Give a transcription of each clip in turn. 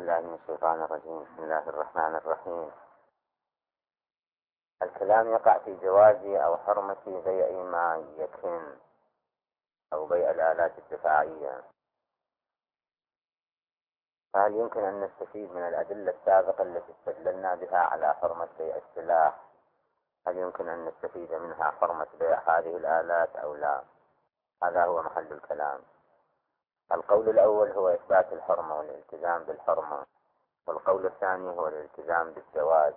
بالله من الشيطان الرجيم. بسم الله الرحمن الرحيم. الكلام يقع في جواز أو حرمة بيع ما يكن أو بيع الآلات الدفاعية. فهل يمكن أن نستفيد من الأدلة السابقة التي استدللنا بها على حرمة بيع السلاح؟ هل يمكن أن نستفيد منها حرمة بيع هذه الآلات أو لا؟ هذا هو محل الكلام. القول الأول هو إثبات الحرمة والالتزام بالحرمة، والقول الثاني هو الالتزام بالجواز.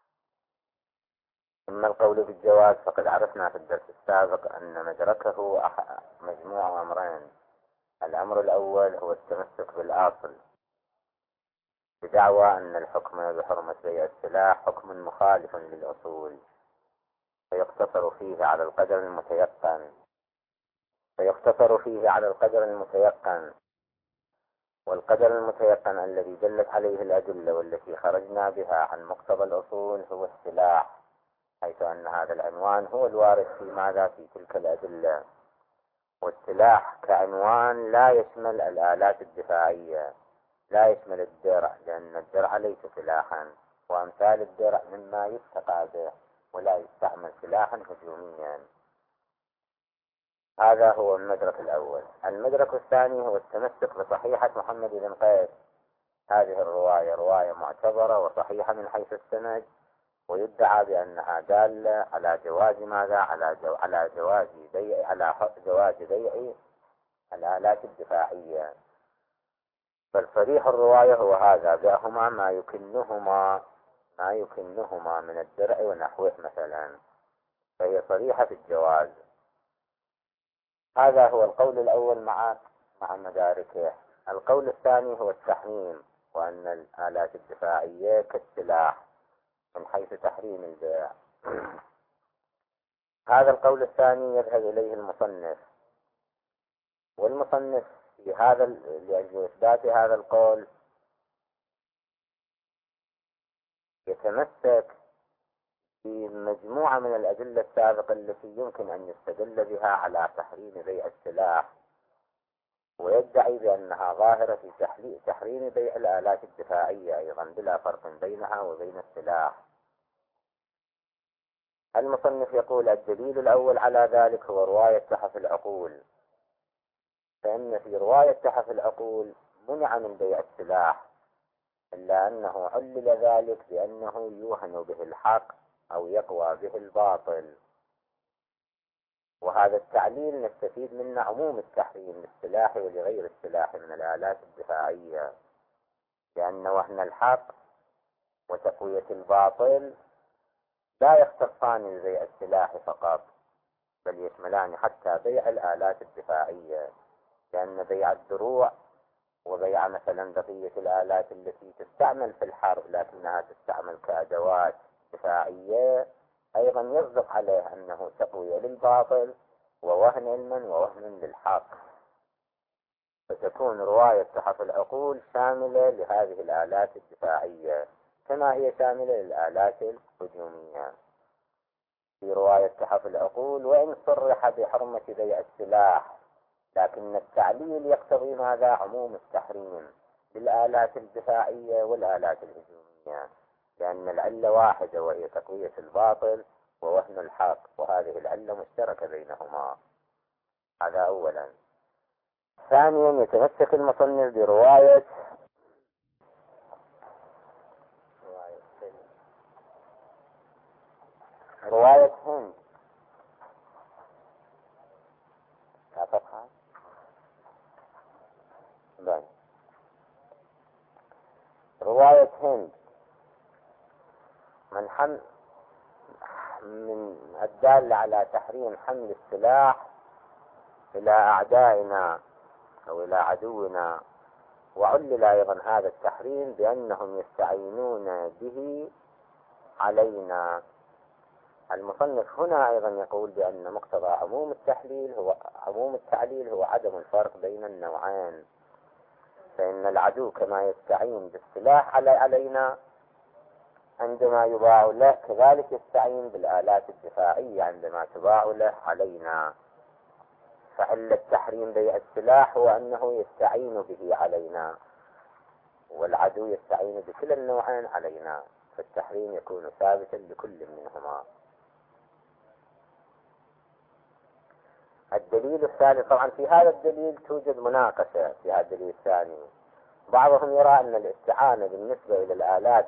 أما القول بالجواز فقد عرفنا في الدرس السابق أن مدركه مجموع أمرين. الأمر الأول هو التمسك بالأصل بدعوى أن الحكم بحرمة بيع السلاح حكم مخالف للأصول، فيقتصر فيه على القدر المتيقن، والقدر المتيقن الذي دلت عليه الأدلة والتي خرجنا بها عن مقتضى الأصول هو السلاح، حيث أن هذا العنوان هو الوارد في تلك الأدلة. والسلاح كعنوان لا يشمل الآلات الدفاعية، لا يشمل الدرع، لأن الدرع ليس سلاحا، وأمثال الدرع مما يتقى به ولا يستعمل سلاحا هجوميا. هذا هو المدرك الأول. المدرك الثاني هو التمسك بصحيحة محمد بن قيس. هذه الرواية رواية معتبرة وصحيحة من حيث السند، ويدعى بأنها دالة على جواز ماذا؟ على جواز بيع الآلات الدفاعية. فالصريح الرواية هو هذا، بأهما ما يكنهما من الدرع ونحوه مثلا، فهي صريحة في الجواز. هذا هو القول الأول مع مداركه. القول الثاني هو التحريم، وأن الآلات الدفاعية كالسلاح من حيث تحريم البيع. هذا القول الثاني يذهب إليه المصنف، والمصنف في لأجل إثبات هذا القول يتمسك في مجموعة من الأدلة السابقة التي يمكن أن يستدل بها على تحريم بيع السلاح، ويدعي بأنها ظاهرة في تحريم بيع الآلات الدفاعية أيضا بلا فرق بينها وبين السلاح. المصنف يقول الدليل الأول على ذلك هو رواية تحف العقول، فإن في رواية تحف العقول منع من بيع السلاح، إلا أنه علل ذلك بأنه يوهن به الحق أو يقوى به الباطل. وهذا التعليل نستفيد منه عموم التحريم للسلاح ولغير السلاح من الآلات الدفاعية، لأن وهن الحق وتقوية الباطل لا يختصان ببيع السلاح فقط، بل يشملان حتى بيع الآلات الدفاعية، لأن بيع الدروع وبيع مثلا بقية الآلات التي تستعمل في الحرب لكنها تستعمل كأدوات دفاعية أيضا يصدق عليه أنه تقوية للباطل ووهن علما ووهن للحق، فتكون رواية تحف العقول شاملة لهذه الآلات الدفاعية كما هي شاملة للآلات الهجومية. في رواية تحف العقول وإن صرح بحرمة بيع السلاح، لكن التعليل يقتضي ماذا؟ عموم التحريم للآلات الدفاعية والآلات الهجومية، لأن العلة واحدة وهي تقوية الباطل ووهن الحق، وهذه العلة مشتركة بينهما. هذا أولا. ثانيا يتمسك المصنف برواية هند. لا تفهم؟ بل رواية هند من الدالة على تحريم حمل السلاح إلى أعدائنا أو إلى عدونا، وعلل أيضا هذا التحريم بأنهم يستعينون به علينا. المصنف هنا أيضا يقول بأن مقتضى عموم التعليل هو عدم الفرق بين النوعين، فإن العدو كما يستعين بالسلاح علينا عندما يباع له، كذلك يستعين بالآلات الدفاعية عندما تباع له علينا. فعلة تحريم بيع السلاح هو أنه يستعين به علينا، والعدو يستعين بكل النوعين علينا، فالتحريم يكون ثابتا لكل منهما. الدليل الثاني، طبعا في هذا الدليل توجد مناقشة في هذا الدليل الثاني. بعضهم يرى أن الاستعانة بالنسبة إلى الآلات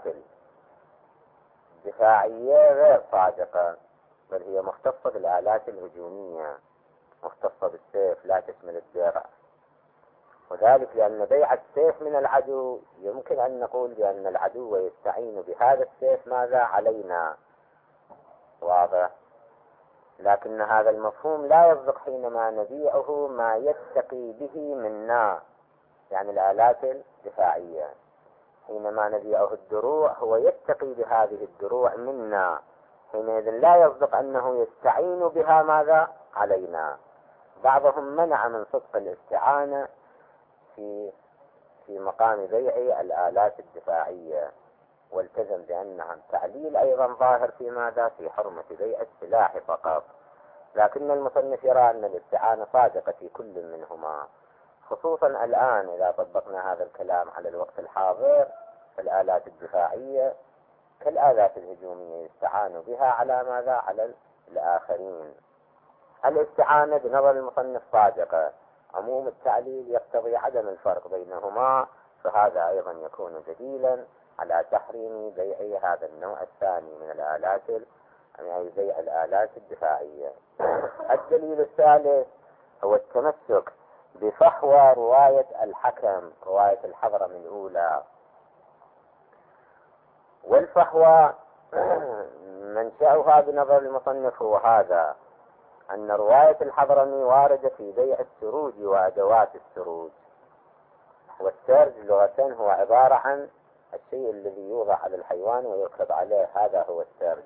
الدفاعية غير صادقة، بل هي مختصة بالآلات الهجومية، مختصة بالسيف، لا تشمل الدرع. وذلك لأن بيع السيف من العدو يمكن أن نقول بأن العدو يستعين بهذا السيف ماذا علينا، واضح، لكن هذا المفهوم لا يصدق حينما نبيعه ما يتقي به منا، يعني الآلات الدفاعية. حينما نبيعه الدروع هو يتقي بهذه الدروع منا، حينئذ لا يصدق أنه يستعين بها ماذا علينا. بعضهم منع من صدق الاستعانة في مقام بيع الآلات الدفاعية، والتزم بأنها تعليل أيضا ظاهر في ماذا، في حرمة بيع السلاح فقط. لكن المصنف يرى أن الاستعانة صادقة في كل منهما، خصوصا الآن إذا طبقنا هذا الكلام على الوقت الحاضر، فالآلات الدفاعية كالآلات الهجومية يستعان بها على ماذا، على الآخرين. الاستعانة بنظر المصنف صادقة، عموم التعليل يقتضي عدم الفرق بينهما، فهذا أيضا يكون دليلا على تحريم بيع هذا النوع الثاني من الآلات، يعني بيع الآلات الدفاعية. الدليل الثالث هو التمسك بفحوى رواية الحكم، رواية الحضرمي الأولى. والفحوى منشأها بنظر المصنف هو هذا، أن رواية الحضرمي واردة في بيع السروج وأدوات السروج. والسرج لغة هو عبارة عن الشيء الذي يوضع على الحيوان ويركب عليه، هذا هو السرج.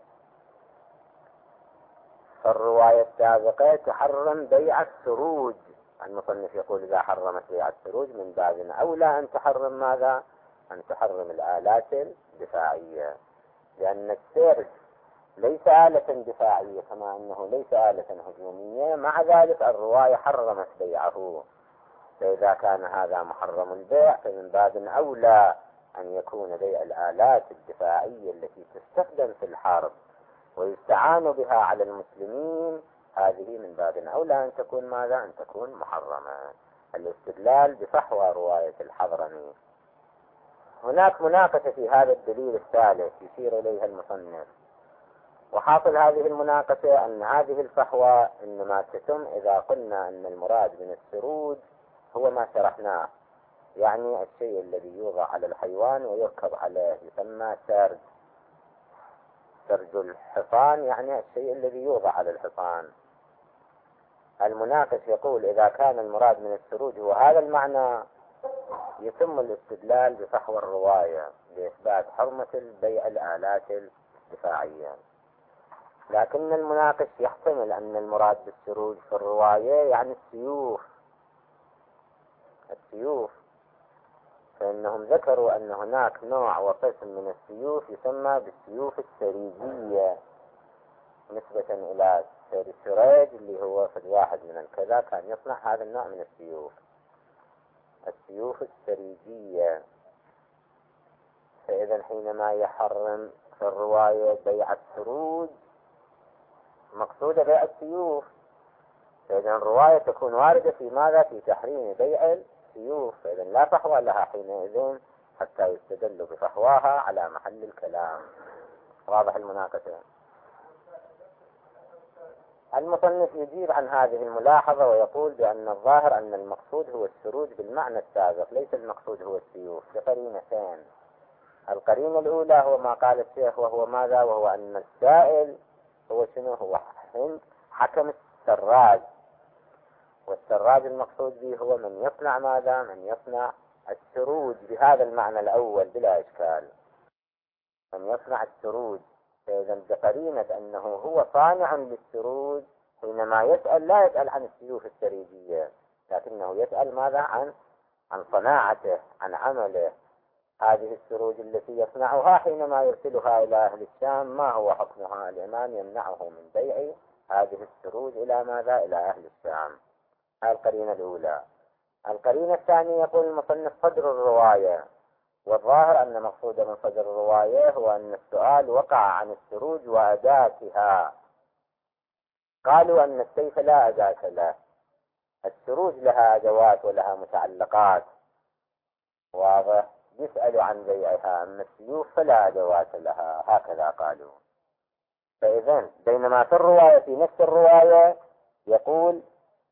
فالرواية السابقة تحرم بيع السروج، المصنف يقول إذا حرمت بيع السروج من باب أولى أن تحرم ماذا، أن تحرم الآلات الدفاعية، لأن السرج ليس آلة دفاعية كما أنه ليس آلة هجومية، مع ذلك الرواية حرمت بيعه. فإذا كان هذا محرم البيع فمن باب أولى أن يكون بيع الآلات الدفاعية التي تستخدم في الحرب ويستعان بها على المسلمين، هذه من باب أولى أن تكون ماذا، أن تكون محرمة. الاستدلال بفحوى رواية الحضرمي. هناك مناقشة في هذا الدليل الثالث يشير إليها المصنف، وحاصل هذه المناقشة أن هذه الفحوى إنما تتم إذا قلنا أن المراد من السروج هو ما شرحناه، يعني الشيء الذي يوضع على الحيوان ويركب عليه يسمى سرج. سرج الحصان يعني الشيء الذي يوضع على الحصان. المناقش يقول إذا كان المراد من السروج هو هذا المعنى، يتم الاستدلال بفحوى الرواية لإثبات حرمة البيع الآلات الدفاعية. لكن المناقش يحتمل أن المراد بالسروج في الرواية يعني السيوف، فإنهم ذكروا أن هناك نوع وقسم من السيوف يسمى بالسيوف السريجية، نسبة إلى السريج اللي هو في الواحد من الكذا كان يصنع هذا النوع من السيوف السريجية. فإذا حينما يحرم في الرواية بيع السروج مقصود بيع السيوف، فإذا الرواية تكون واردة في ماذا، في تحريم بيع السيوف، فإذا لا فحوى لها حينئذ حتى يستدل بفحواها على محل الكلام. واضح المناقشة؟ المصنف يجيب عن هذه الملاحظة ويقول بأن الظاهر أن المقصود هو السروج بالمعنى السابق، ليس المقصود هو السيوف، لقرينتين. القرينة الأولى هو ما قال الشيخ، وهو ماذا، وهو أن السائل هو شنو، هو حكم السراج، والسراج المقصود به هو من يصنع ماذا، من يصنع السروج بهذا المعنى الأول بلا إشكال، من يصنع السروج. فإذا بقرينة أنه هو صانع للسروج حينما يسأل لا يسأل عن السيوف السريجية، لكنه يسأل ماذا، عن صناعته، عن عمله. هذه السروج التي يصنعها حينما يرسلها إلى أهل الشام ما هو حكمها؟ الإمام يمنعه من بيع هذه السروج إلى ماذا، إلى أهل الشام. هذه القرينة الأولى. القرينة الثانية يقول المصنف قدر الرواية، والظاهر أن مقصود من صدر الرواية هو أن السؤال وقع عن السروج وأداتها. قالوا أن السيف لا أداة له، السروج لها أدوات ولها متعلقات، واضح؟ يسأل عن بيعها، أما السيوف فلا أدوات لها، هكذا قالوا. فإذن بينما في الرواية، في نفس الرواية يقول: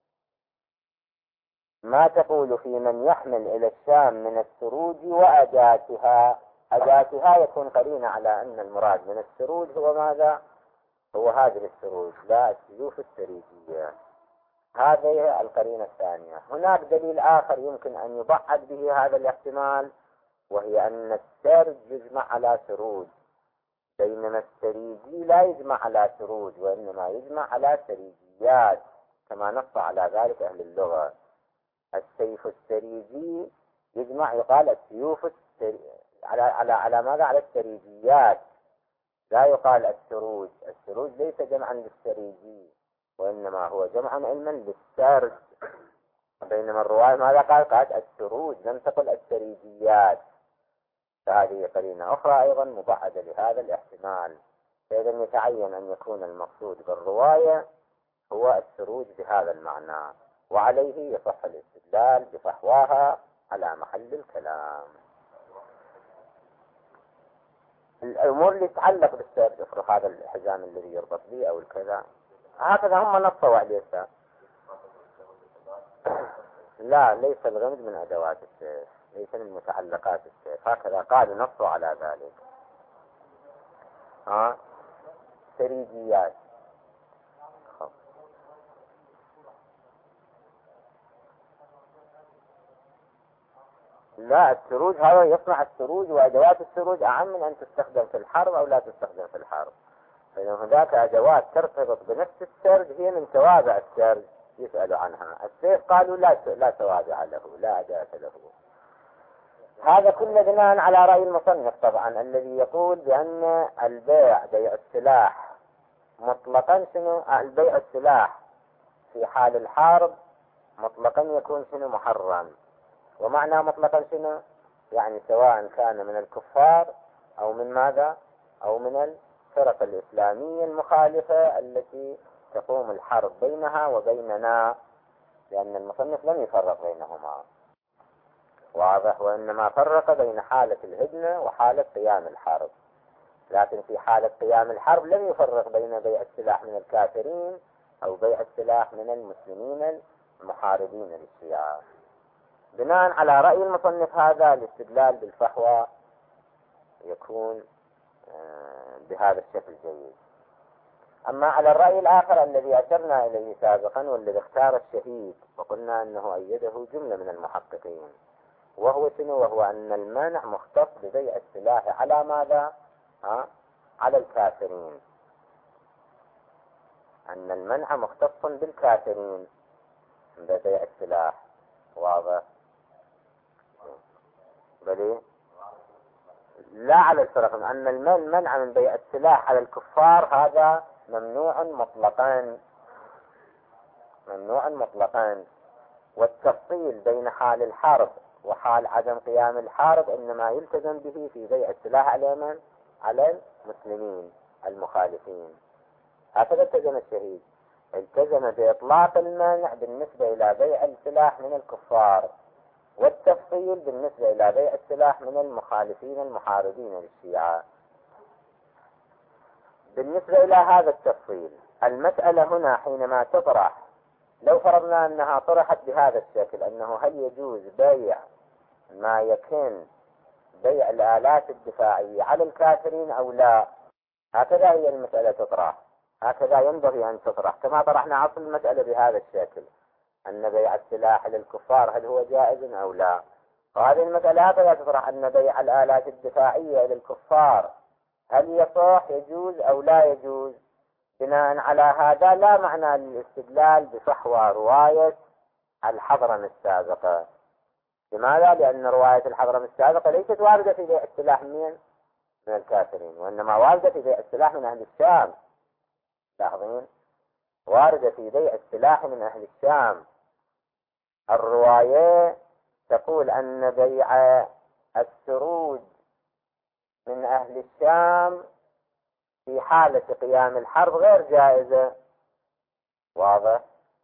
ما تقول في من يحمل إلى الشام من السروج وأداتها. أداتها يكون قرينة على أن المراد من السروج هو ماذا؟ هو هذه السروج، لا السيوف السريجية. هذه القرينة الثانية. هناك دليل آخر يمكن أن يبعد به هذا الاحتمال، وهي أن السرج يجمع على سروج، بينما السريجي لا يجمع على سروج وإنما يجمع على سريجيات، كما نص على ذلك أهل اللغة. السيف السريجي يجمع، يقال السيوف على ماذا؟ على السريجيات، لا يقال السروج. السروج ليس جمعا للسريجي وإنما هو جمعا علما للسرج. بينما الرواية ماذا قالت؟ السروج، لم تقل السريجيات. فهذه قرينة أخرى أيضا مبعدة لهذا الاحتمال. فإذا يتعين أن يكون المقصود بالرواية هو السروج بهذا المعنى، وعليه يصح الاستدلال بفحواها على محل الكلام. الأمور اللي تتعلق بالسرج، افرض هذا الحزام الذي يربط به أو الكذا، هكذا هم نصوا عليه. لا، ليس الغمد من أدوات السيف، ليس من متعلقات السيف، هكذا قال نصوا على ذلك. سريجيات. لا، السروج هذا يصنع السروج، وأدوات السروج أعم من أن تستخدم في الحرب أو لا تستخدم في الحرب. فإن هناك أدوات ترتبط بنفس السرج هي من توابع السرج يسأل عنها. السيف قالوا لا توابع له، لا أداة له. هذا كله بناء على رأي المصنف طبعا، الذي يقول بأن البيع، بيع السلاح مطلقا، شنو البيع السلاح في حال الحرب مطلقا يكون شنو؟ محرم. ومعنى مطلقا شنو؟ يعني سواء كان من الكفار أو من ماذا؟ أو من الفرق الإسلامية المخالفة التي تقوم الحرب بينها وبيننا، لأن المصنف لم يفرق بينهما، واضح؟ وإنما فرق بين حالة الهدنة وحالة قيام الحرب. لكن في حالة قيام الحرب لم يفرق بين بيع السلاح من الكافرين أو بيع السلاح من المسلمين المحاربين للشيعة. بناء على رأي المصنف هذا الاستدلال بالفحوى يكون بهذا الشكل جيد. أما على الرأي الآخر الذي أشرنا إليه سابقا، والذي اختار الشهيد وقلنا أنه أيده جملة من المحققين، وهو شنو؟ وهو أن المنع مختص ببيع السلاح على ماذا؟ على الكافرين. أن المنع مختص بالكافرين ببيع السلاح، واضح؟ بلي لا على الفرق، أن المنع من بيع السلاح على الكفار هذا ممنوع مطلقا، ممنوع مطلقا. والتفصيل بين حال الحرب وحال عدم قيام الحرب إنما يلتزم به في بيع السلاح على من؟ على المسلمين المخالفين. هكذا التزم الشهيد، التزم بإطلاق المانع بالنسبة إلى بيع السلاح من الكفار، والتفصيل بالنسبة إلى بيع السلاح من المخالفين المحاربين للشيعة. بالنسبة إلى هذا التفصيل، المسألة هنا حينما تطرح، لو فرضنا أنها طرحت بهذا الشكل، أنه هل يجوز بيع ما يكن بيع الآلات الدفاعية على الكافرين أو لا، هكذا هي المسألة تطرح، هكذا ينبغي أن تطرح، كما طرحنا أصل المسألة بهذا الشكل، أن بيع السلاح للكفار هل هو جائز أو لا. وهذه المسألة هكذا تطرح، أن بيع الآلات الدفاعية للكفار هل يصح، يجوز أو لا يجوز. بناء على هذا لا معنى للاستدلال بفحوى رواية الحضرم السابقة. لماذا؟ لأن رواية الحضرم السابقة ليست واردة في بيع السلاح من الكافرين، وإنما واردة في بيع السلاح من أهل الشام. لاحظين، واردة في بيع السلاح من أهل الشام. الرواية تقول أن بيع السروج من أهل الشام في حالة قيام الحرب غير جائزة. واضح؟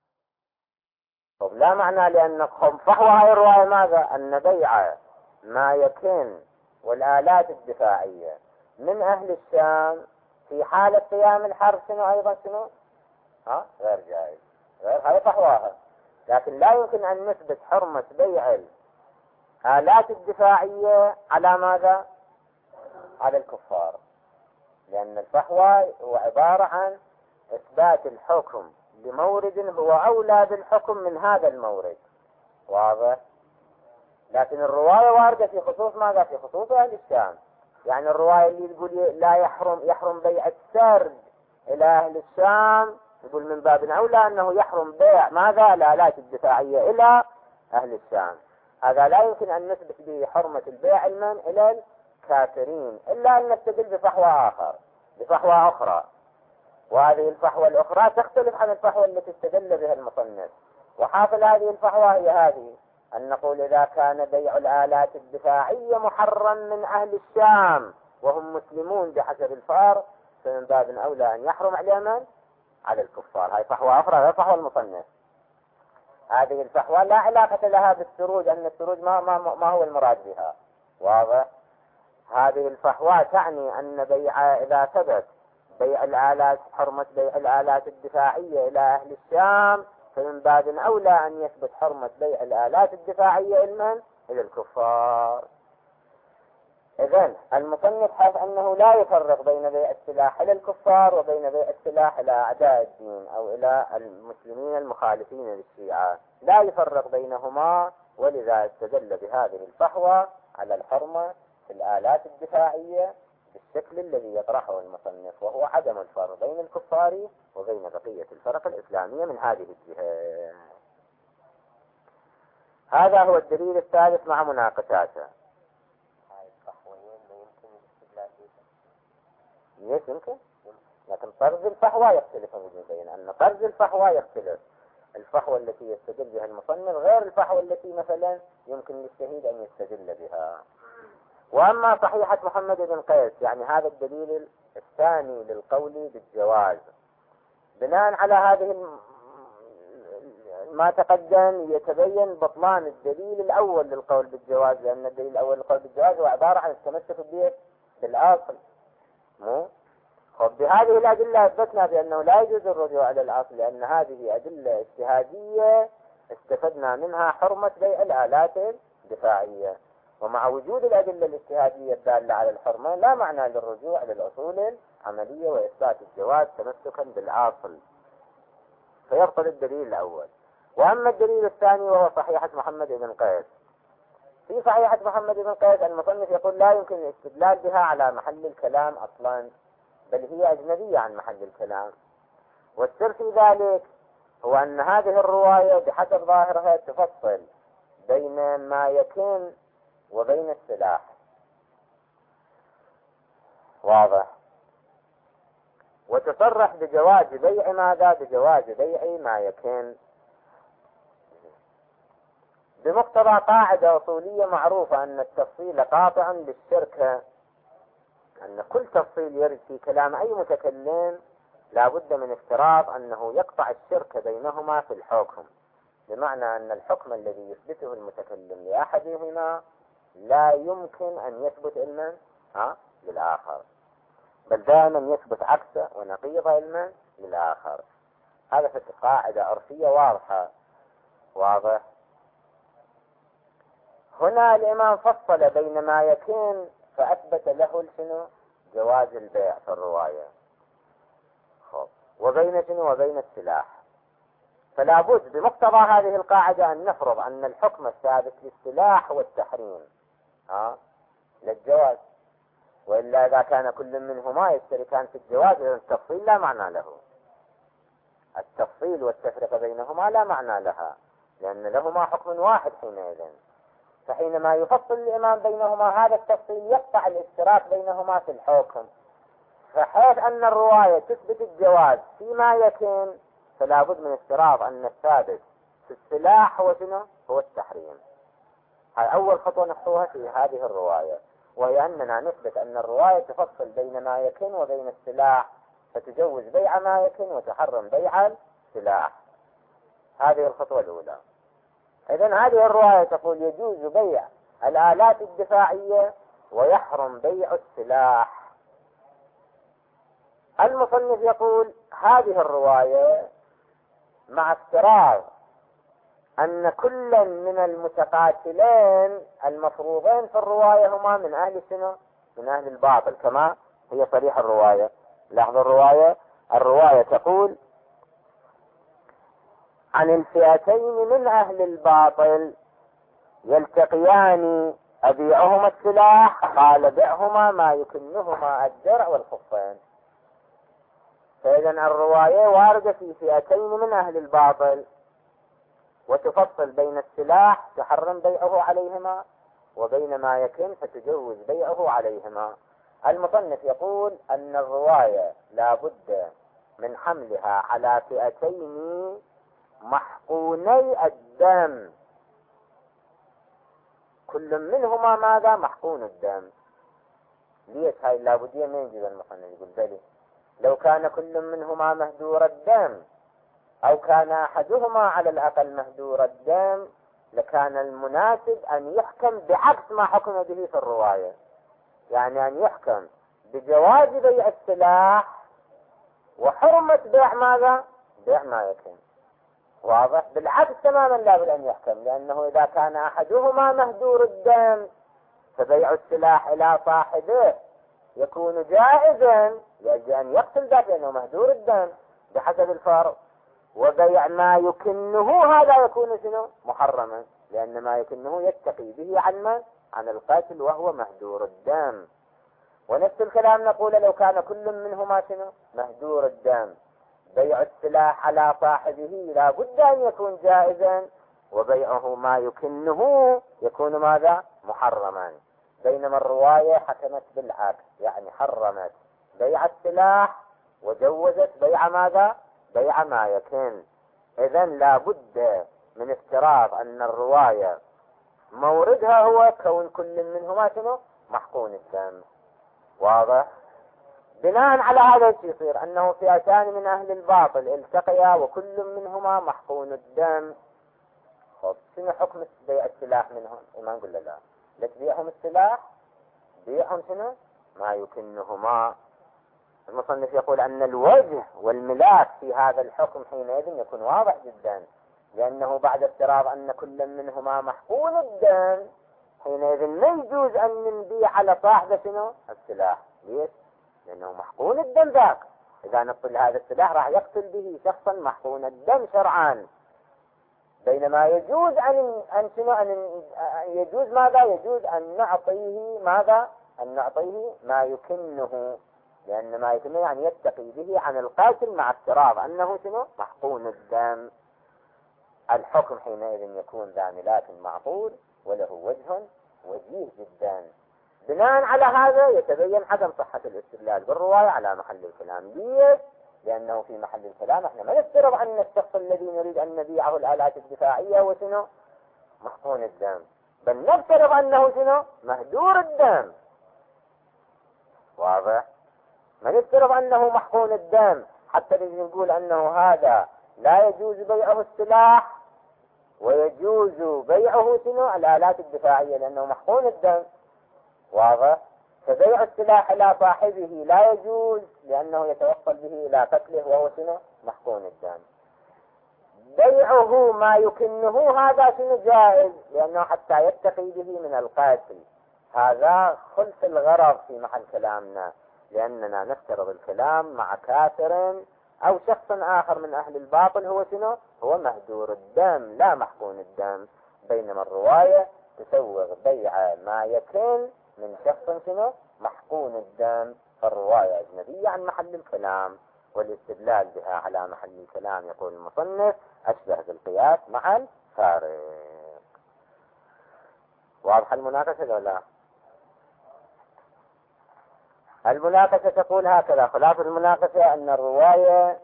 طب لا معنى لأنكم فحوى هاي الرواية ماذا؟ أن بيع ما يكن والآلات الدفاعية من أهل الشام في حالة قيام الحرب شنو أيضا شنو؟ غير جائز، غير هاي فحواها. لكن لا يمكن أن نثبت حرمة بيع الآلات الدفاعية على ماذا؟ على الكفار، لأن الفحوى هو عبارة عن إثبات الحكم بمورد هو أولى بالحكم من هذا المورد. واضح؟ لكن الرواية واردة في خصوص ماذا؟ في خصوص أهل الشام. يعني الرواية اللي تقول لا يحرم بيع السرد إلى أهل الشام، يقول من باب أولى أنه يحرم بيع ماذا؟ الآلات الدفاعية إلى أهل الشام. هذا لا يمكن أن نثبت به حرمة البيع المن إلى الكافرين إلا أن نستدل بفحوى آخر، بفحوى أخرى، وهذه الفحوى الأخرى تختلف عن الفحوى التي استدل بها المصنف. وحاصل هذه الفحوى هي هذه، أن نقول إذا كان بيع الآلات الدفاعية محرم من أهل الشام وهم مسلمون بحسب الفار، فمن باب أولى أن يحرم عليهم على الكفار. هاي فحوى أخرى غير فحوى المصنف. هذه الفحوى لا علاقة لها بالسروج، أن السروج ما هو المراد بها. واضح؟ هذه الفحوى تعني أن بيع إذا ثبت بيع الآلات، حرمة بيع الآلات الدفاعية إلى أهل الشام، فمن باب أولى أن يثبت حرمة بيع الآلات الدفاعية إلى الكفار. إذن المصنف حيث أنه لا يفرق بين بيع السلاح إلى الكفار وبين بيع السلاح إلى أعداء الدين أو إلى المسلمين المخالفين للشيعة، لا يفرق بينهما، ولذا استدل بهذه الفحوى على الحرمة في الآلات الدفاعية بالشكل الذي يطرحه المصنف، وهو عدم الفرق بين الكفار وبين بقية الفرق الإسلامية من هذه الجهة. هذا هو الدليل الثالث مع مناقشاته. هاي الفحويين لا يمكن الاستدلال بها. يمكن، لكن طرز الفحوى يختلف بين أن طرز الفحوى يختلف. الفحوى التي يستدل بها المصنف غير الفحوى التي مثلا يمكن للشهيد أن يستدل بها. وأما صحيحة محمد بن قيس، يعني هذا الدليل الثاني للقول بالجواز، بناء على هذه ما تقدم يتبين بطلان الدليل الأول للقول بالجواز، لأن الدليل الأول للقول بالجواز هو عبارة عن التمسك به بالأصل. بهذه الأدلة أثبتنا بأنه لا يجوز الرجوع على الأصل، لأن هذه أدلة اجتهادية استفدنا منها حرمة بيع الآلات الدفاعية. ومع وجود الأدلة الاجتهادية الدالة على الحرمة لا معنى للرجوع للأصول العملية وإثبات الجواز تمسكا بالأصل، فيبطل الدليل الأول. وأما الدليل الثاني وهو صحيحة محمد بن قيس، في صحيحة محمد بن قيس المصنف يقول لا يمكن الاستدلال بها على محل الكلام أصلا، بل هي أجنبية عن محل الكلام. والسر في ذلك هو أن هذه الرواية بحسب ظاهرها تفصل بين ما يكن وبين السلاح. واضح؟ وتصرح بجواز بيع ماذا؟ بجواز بيع ما يكن بمقتضى قاعدة أصولية معروفة أن التفصيل قاطع للشركة، أن كل تفصيل يرد في كلام أي متكلم لا بد من افتراض أنه يقطع الشركة بينهما في الحكم، بمعنى أن الحكم الذي يثبته المتكلم لأحدهما لا يمكن أن يثبت علما للآخر، بل دائما يثبت عكسه ونقيض علما للآخر. هذا في قاعدة عرفية واضحة. واضح؟ هنا الإمام فصل بين ما يكن فأثبت له شنو؟ جواز البيع في الرواية، وبين شنو؟ وبين السلاح. فلا بد بمقتضى هذه القاعدة أن نفرض أن الحكم الثابت للسلاح هو التحريم للجواز، وإلا إذا كان كل منهما يشتركان في الجواز التفصيل لا معنى له، التفصيل والتفرقة بينهما لا معنى لها، لأن لهما حكم واحد حينئذ. فحينما يفصل الإمام بينهما هذا التفصيل يقطع الاشتراك بينهما في الحكم، فحيث أن الرواية تثبت الجواز فيما يكن، فلا بد من افتراض أن الثابت في السلاح هو شنو؟ هو التحريم. هاي أول خطوة نخطوها في هذه الرواية، وهي أننا نثبت أن الرواية تفصل بين ما يكن وبين السلاح، فتجوز بيع ما يكن وتحرم بيع السلاح. هذه الخطوة الأولى. إذن هذه الرواية تقول يجوز بيع الآلات الدفاعية ويحرم بيع السلاح. المصنف يقول هذه الرواية مع افتراض أن كل من المتقاتلين المفروضين في الرواية هما من أهل السنة، من أهل الباطل، كما هي صريح الرواية. لاحظوا الرواية تقول عن الفئتين من أهل الباطل يلتقيان أبيعهما السلاح، قال بيعهما ما يكنهما الدرع والخفين. فإذا الرواية واردة في فئتين من أهل الباطل، وتفصل بين السلاح تحرم بيعه عليهما وبين ما يكن فتجوز بيعه عليهما. المصنف يقول أن الرواية لا بد من حملها على فئتين محقوني الدم، كل منهما ماذا؟ محقون الدم. ليش هاي اللابدية؟ ما يجوز. المصنف يقول بلي لو كان كل منهما مهدور الدم أو كان أحدهما على الأقل مهدور الدم لكان المناسب أن يحكم بعكس ما حكم به في الرواية، يعني أن يحكم بجواز بيع السلاح وحرمة بيع ماذا؟ بيع ما يكن. واضح؟ بالعكس تماما لا بد أن يحكم، لأنه إذا كان أحدهما مهدور الدم فبيع السلاح إلى صاحبه يكون جائزا، يجب أن يقتل ذاك لأنه مهدور الدم بحسب الفرض، وبيع ما يكنه هذا يكون شنو؟ محرما، لأن ما يكنه يتقي به عن من؟ عن القاتل وهو مهدور الدم. ونفس الكلام نقول لو كان كل منهما شنو؟ مهدور الدم، بيع السلاح على صاحبه لا بد أن يكون جائزا، وبيعه ما يكنه يكون ماذا؟ محرما. بينما الرواية حكمت بالعكس، يعني حرمت بيع السلاح وجوزت بيع ماذا؟ بيع ما يكن. إذن لا بد من افتراض أن الرواية موردها هو كون كل منهما شنو؟ محقون الدم. واضح؟ بناء على هذا يصير أنه فئتان من أهل الباطل التقيا وكل منهما محقون الدم. خب شنو حكم بيع السلاح منهم؟ ما نقول لا لا تبيعهم السلاح، بيعهم شنو؟ ما يكنهما. المصنف يقول أن الوجه والملاك في هذا الحكم حينئذ يكون واضح جدا، لأنه بعد افتراض أن كل منهما محقون الدم حينئذ ما يجوز أن نبيع على صاحبه شنو؟ السلاح. ليش؟ لأنه محقون الدم ذاك، إذا نقتل هذا السلاح راح يقتل به شخصا محقون الدم شرعا. بينما يجوز أن شنو؟ أن يجوز ماذا؟ يجوز أن نعطيه ماذا؟ أن نعطيه ما يكنه، لأن ما يكنه يعني يتقي به عن القاتل مع افتراض أنه شنو؟ محقون الدم. الحكم حينئذ يكون ذا ملاك معقول وله وجه وجيه جدا. بناء على هذا يتبين عدم صحة الاستدلال بالرواية على محل الكلام. ليش؟ لأنه في محل الكلام احنا ما نفترض أن الشخص الذي نريد أن نبيعه الآلات الدفاعية هو شنو؟ محقون الدم، بل نفترض أنه شنو؟ مهدور الدم. واضح؟ ما نفترض أنه محقون الدم حتى نقول أنه هذا لا يجوز بيعه السلاح ويجوز بيعه شنو؟ الآلات الدفاعية لأنه محقون الدم. واضح؟ فبيع السلاح إلى صاحبه لا يجوز لأنه يتوصل به إلى قتله وهو شنو؟ محقون الدم. بيعه ما يكنه هذا شنو؟ جائز، لأنه حتى يتقي به من القاتل. هذا خلف الغرض في محل كلامنا، لأننا نفترض الكلام مع كافر أو شخص آخر من أهل الباطل هو شنو؟ هو مهدور الدم لا محقون الدم. بينما الرواية تسوغ بيع ما يكن من شخص شنو؟ محقون الدم. فالرواية أجنبية عن محل الكلام، والاستدلال بها على محل الكلام يقول المصنف أشبه بالقياس مع الفارق. واضح المناقشة ولا لا؟ المناقشة تقول هكذا: خلاصة المناقشة أن الرواية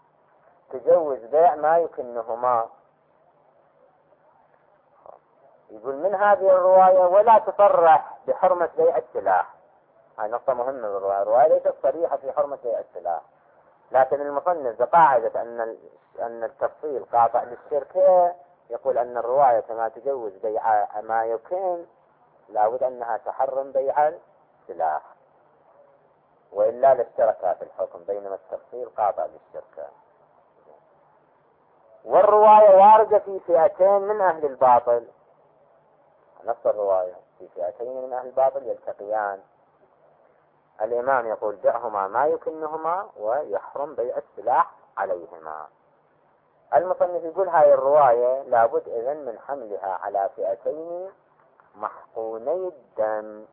تجوز بيع ما يكنهما. يقول من هذه الرواية ولا تصرح بحرمة بيع السلاح. هاي نقطة مهمة بالرواية، الرواية ليست صريحة في حرمة بيع السلاح، لكن المصنف بقاعدة أن التفصيل قاطع للشركة يقول أن الرواية كما تجوز بيع ما يكن لابد أنها تحرم بيع السلاح، وإلا لاشتركا في الحكم، بينما التفصيل قاطع للشركة. والرواية واردة في فئتين من أهل الباطل، نفس الرواية في فئتين من أهل الباطل يلتقيان، الإمام يقول دعهما ما يكنهما ويحرم بيع السلاح عليهما. المصنف يقول هاي الرواية لابد إذن من حملها على فئتين محقوني الدم.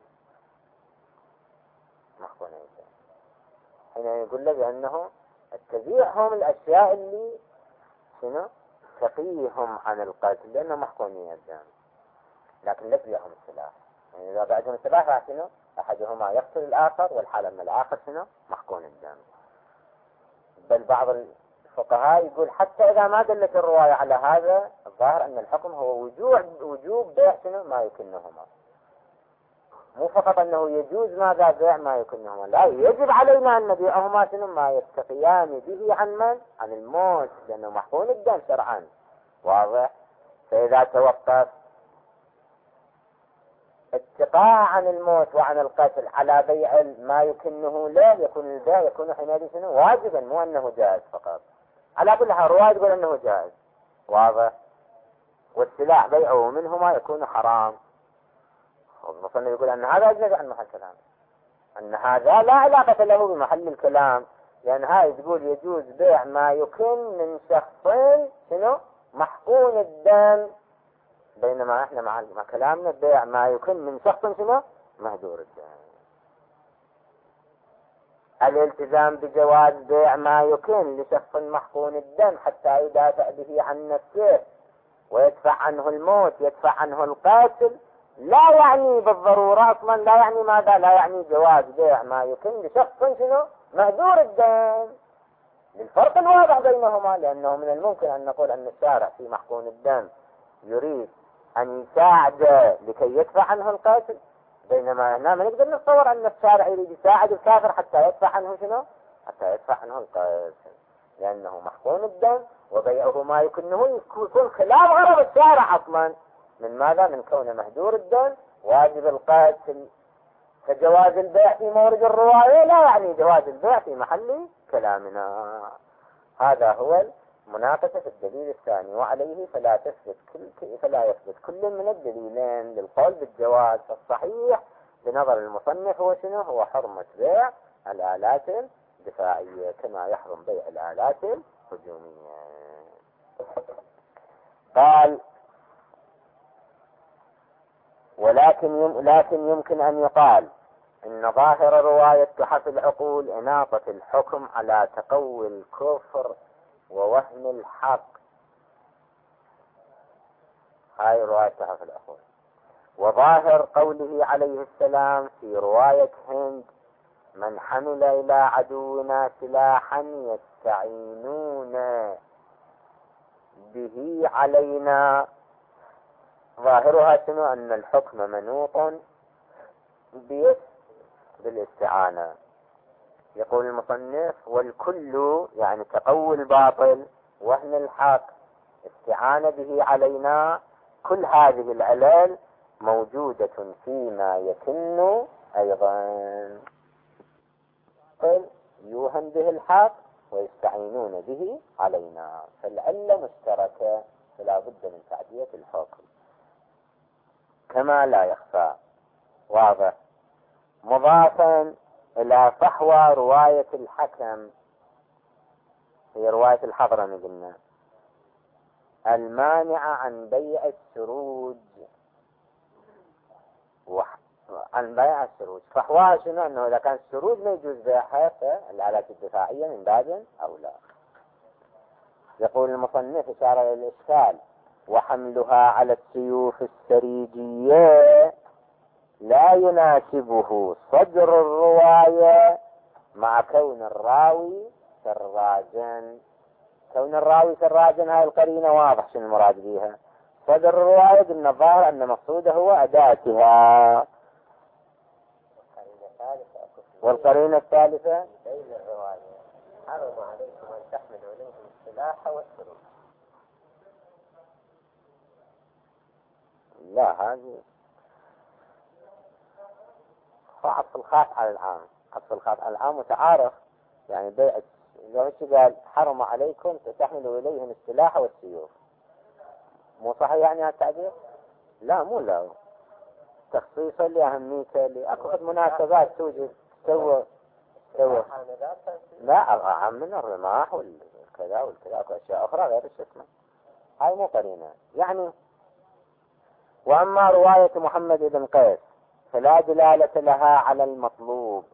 محقوني الدم هنا يقول لك أنه التبيعهم الأشياء اللي شنو تقيهم عن القتل لأنه محقوني الدم، لكن لا تبيعهم السلاح. يعني إذا بعدهم السلاح شنو أحدهما يقتل الآخر، والحالة من الآخر شنو محقون الدم. بل بعض الفقهاء يقول حتى إذا ما دلت الرواية على هذا، الظاهر أن الحكم هو وجوب بيع شنو ما يكنهما، مو فقط أنه يجوز ماذا بيع ما يكنهما، لا يجب علينا أن نبيعهما شنو ما يتقيان به عن من؟ عن الموت، لأنه محقون الدم شرعا. واضح؟ فإذا توقف اتقاء عن الموت وعن القتل على بيع ما يكنه لا يكون البيع يكون حينئذ شنو واجبا، مو أنه جائز فقط. على كل حال الرواية تقول أنه جائز. واضح؟ والسلاح بيعه منهما يكون حرام. المصنف يقول أن هذا يجوز عن محل كلام، أن هذا لا علاقة له بمحل الكلام، لأن هاي تقول يجوز بيع ما يكن من شخصين شنو محقون الدم، بينما احنا مع كلامنا بيع ما يكن من شخص شنو مهدور الدم. الالتزام بجواز بيع ما يكن لشخص محقون الدم حتى يدافع به عن نفسه ويدفع عنه الموت، يدفع عنه القاتل، لا يعني بالضرورة أصلا، لا يعني ماذا؟ لا يعني جواز بيع ما يكن لشخص شنو مهدور الدم، للفرق الواضح بينهما. لأنه من الممكن أن نقول أن الشارع في محقون الدم يريد أن يساعد لكي يدفع عنه القاتل، بينما هنا ما نقدر نتصور أن الشارع يريد يساعد الكافر حتى يدفع عنه شنو؟ حتى يدفع عنه القاتل، لأنه محقون الدم وبيعه ما يكنه يكون خلاف غرض الشارع أصلا، من ماذا؟ من كونه مهدور الدم واجب القاتل. فجواز البيع في مورد الرواية لا يعني جواز البيع في محل كلامنا. هذا هو مناقشة في الدليل الثاني، وعليه فلا يثبت كل من الدليلين للقول بالجواز. فالصحيح بنظر المصنف هو شنو؟ هو حرمة بيع الآلات الدفاعية كما يحرم بيع الآلات الهجومية. قال لكن يمكن أن يقال إن ظاهر رواية تحف العقول إناقة الحكم على تقوي الكفر ووهم الحق. هاي رواية تحف العقول. وظاهر قوله عليه السلام في رواية هند: من حمل إلى عدونا سلاحا يستعينون به علينا، ظاهرها شنو؟ أن الحكم منوط بالاستعانة. يقول المصنف: والكل يعني تقوي الباطل، وهن الحق، استعانة به علينا، كل هذه العلل موجودة فيما يكن أيضا. يوهم به الحق ويستعينون به علينا، فالعلة مشتركة، فلا بد من تعدية الحكم كما لا يخفى. واضح؟ مضافا إلى فحوى رواية الحكم، هي رواية الحضرمي قلنا، المانعة عن بيع السروج، عن بيع السروج. فحواها شنو؟ أنه إذا كان السروج ما يجوز بيعها فالآلات الدفاعية من باب أولى. يقول المصنف إشارة إلى الإشكال: وحملها على السيوف السريجية لا يناسبه صدر الرواية مع كون الراوي سراجا. كون الراوي سراجا هاي القرينة واضح شنو المراد بها. صدر الرواية أن الظاهر أن مقصوده هو أداتها. والقرينة الثالثة بين الرواية حرم عليكم أن تحملوا إليهم السلاح والسرور. لا، هذه عطف الخاص على العام، عطف الخاص على العام متعارف. يعني بيع لو قال حرم عليكم تحملوا إليهم السلاح والسيوف، مو صحيح يعني هالتعبير؟ لا، مو لا، تخصيصا لأهميته لأكثر مناسبات توجد سوى لا أعم من الرماح والكذا والكذا وأشياء أخرى غير الشتمة، هاي مو قرينة يعني. وأما رواية محمد بن قيس فلا دلالة لها على المطلوب.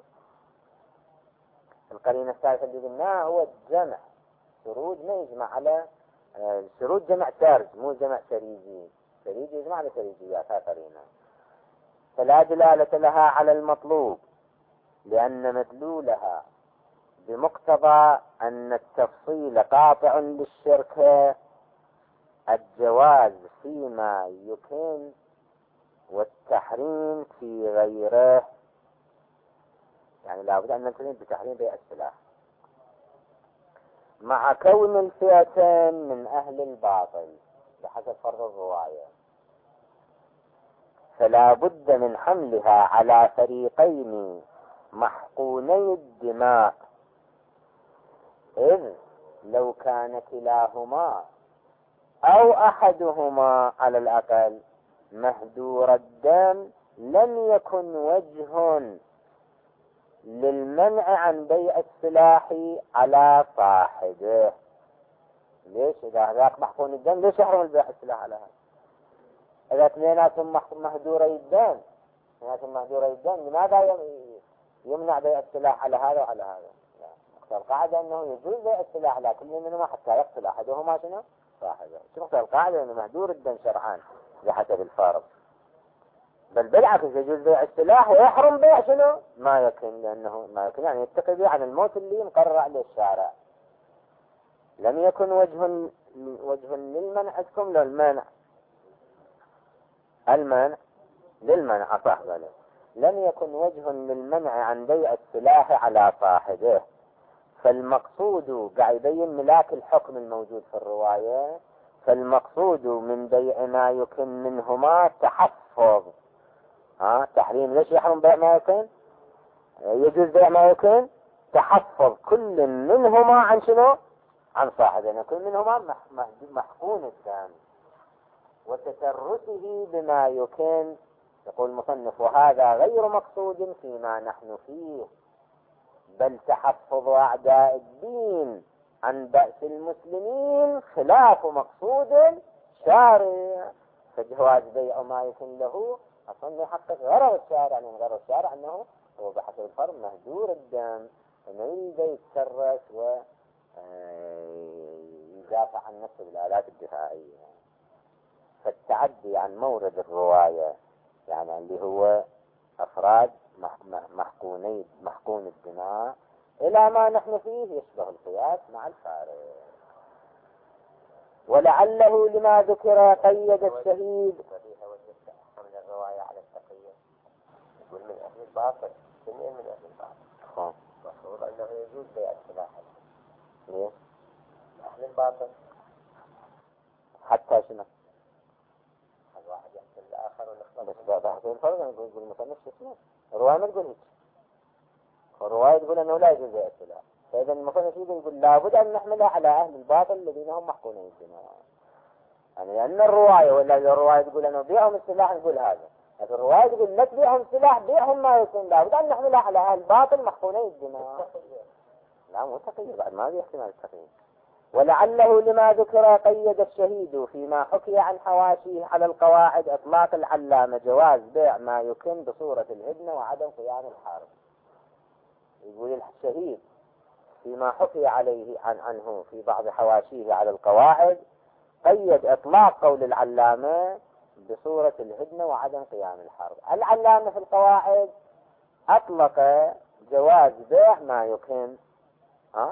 القرينة الثالثة اللي قلناها هو الجمع، سروج ما يجمع على سروج، جمع سارج مو جمع سريجي، سريجي يجمع على سريجيات، هاي قرينة. فلا دلالة لها على المطلوب لأن مدلولها بمقتضى أن التفصيل قاطع للشرك، الجواز فيما يكن والتحريم في غيره. يعني لابد أن نلتزم بتحريم بيع السلاح مع كون الفئتين من أهل الباطل بحسب فرض الرواية، فلا بد من حملها على فريقين محقوني الدماء، إذ لو كان كلاهما أو أحدهما على الأقل مهدور الدم لم يكن وجه للمنع عن بيع السلاح على صاحبه. ليش إذا هذاك محقون الدم ليش يحرم البيع السلاح على هذا؟ إذا اثنيناتهم مهدوري الدم، لماذا يمنع بيع السلاح على هذا وعلى هذا؟ القاعدة أنه يجوز بيع السلاح على كل منهما حتى يقتل أحدهما شنو؟ صاحبه. شوف القاعدة أنه مهدور الدم شرعان بحسب الفارض، بل بالعكس يجوز بيع السلاح ويحرم بيع شنو؟ ما يكن، لأنه ما يكن يعني يتقي به عن الموت اللي مقرر عليه الشارع. لم يكن وجه للمنع، اسكم للمنع، المنع للمنع أصح ذلك. لم يكن وجه للمنع عن بيع السلاح على صاحبه، فالمقصود قاعد يبين ملاك الحكم الموجود في الرواية، فالمقصود من بيع ما يكن منهما تحفظ. تحريم ليش يحرم بيع ما يكن؟ يجوز بيع ما يكن تحفظ كل منهما عن شنو؟ عن صاحبه، كل منهما محقون الدم وتترسه بما يكن. يقول المصنف وهذا غير مقصود فيما نحن فيه، بل تحفظ أعداء الدين عن بأس المسلمين خلاف مقصود شارع. فجواز بيع ما يكن له أصلا يحقق غرض الشارع، يعني غرض الشارع أنه هو بحسب الفرض مهدور الدم، فما يريد يتسرس ويدافع عن نفسه بالآلات الدفاعية. فالتعدي عن مورد الرواية يعني اللي هو أفراد محقون الدماء إلى ما نحن فيه يشبه القياس مع الفارق. ولعله لما ذكر قيد الشهيد من الرواية على التقية، يقول من أهل الباطل، من أهل الباطل مفروض أنه يجوز بيع السلاح. ليه؟ أهل الباطل حتى شنو؟ الواحد يحصل الآخر ونخلص. بس بحث الفرق نقول المصنف شنو؟ الرواية ما تقول هيك، الرواية تقول أنه لا يجوز بيع السلاح، فإذا المصنف يقول لابد أن نحملها على أهل الباطل الذين هم محقونين الدماء. يعني لأن الرواية ولا الرواية تقول أنه بيعهم السلاح نقول هذا، لكن الرواية تقول لا تبيعهم السلاح، بيعهم ما يكون، لابد أن نحملها على أهل الباطل محقونين الدماء. لا مو تقييد، بعد ما في احتمال التقييد. ولعله لما ذكر قيد الشهيد فيما حكي عن حواشيه على القواعد إطلاق العلامة جواز بيع ما يكن بصورة الهدنة وعدم قيام الحارب. يقول الشهيد فيما حكي عليه عنه في بعض حواشيه على القواعد قيد إطلاق قول العلامة بصورة الهدنة وعدم قيام الحرب. العلامة في القواعد أطلق جواز بيع ما يكن،